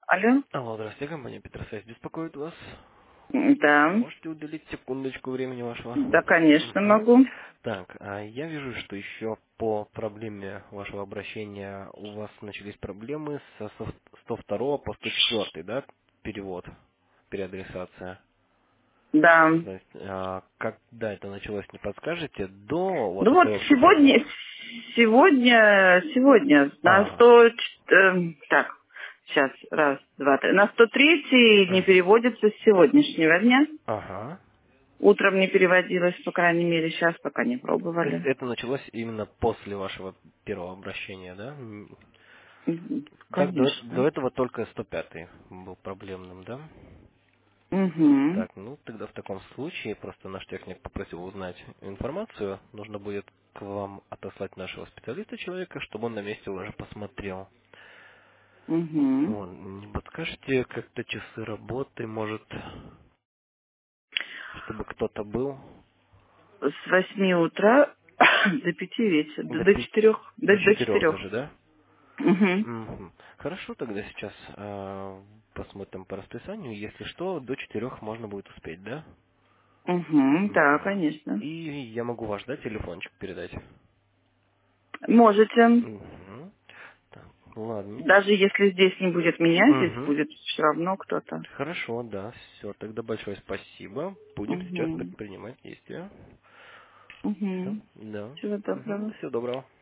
Алло? Алло, здравствуйте, компания Петросвязь беспокоит вас. Да. Можете уделить секундочку времени вашего? Да, конечно, Мгм. могу. Так, я вижу, что еще по проблеме вашего обращения у вас начались проблемы со 102 по 104, да, перевод, переадресация. Да. То есть, когда это началось, не подскажете? До вот Ну вот этого циферблата? сегодня на Ага. 100, так, сейчас, раз, два, три, на 103 не Мгм. переводится с сегодняшнего дня. Ага. Утром не переводилось, по крайней мере, сейчас пока не То есть пробовали. это началось именно после вашего первого обращения, да? Так, до Конечно. этого только 105 был проблемным, да? Угу. Так, ну тогда в таком случае просто наш техник попросил узнать информацию. Нужно будет к вам отослать нашего специалиста человека, чтобы он на месте уже посмотрел. Угу. Вот, не подскажете как-то часы работы, может, чтобы кто-то был С 8 утра до 5 вечера, до, до пи- 4, до до 4 4. даже, да? Угу. Мгм. Хорошо, тогда сейчас посмотрим по расписанию. Если что, до 4 можно будет успеть, да? Угу, да, Мгм. конечно. И я могу ваш, да, телефончик передать? Можете. Мгм. Так, ладно. Даже если здесь не будет меня, здесь Мгм. будет все равно кто-то. Хорошо, да, все. Тогда большое спасибо. Будем сейчас Угу. предпринимать действия. Все, Угу. да. Всего доброго. Всего доброго.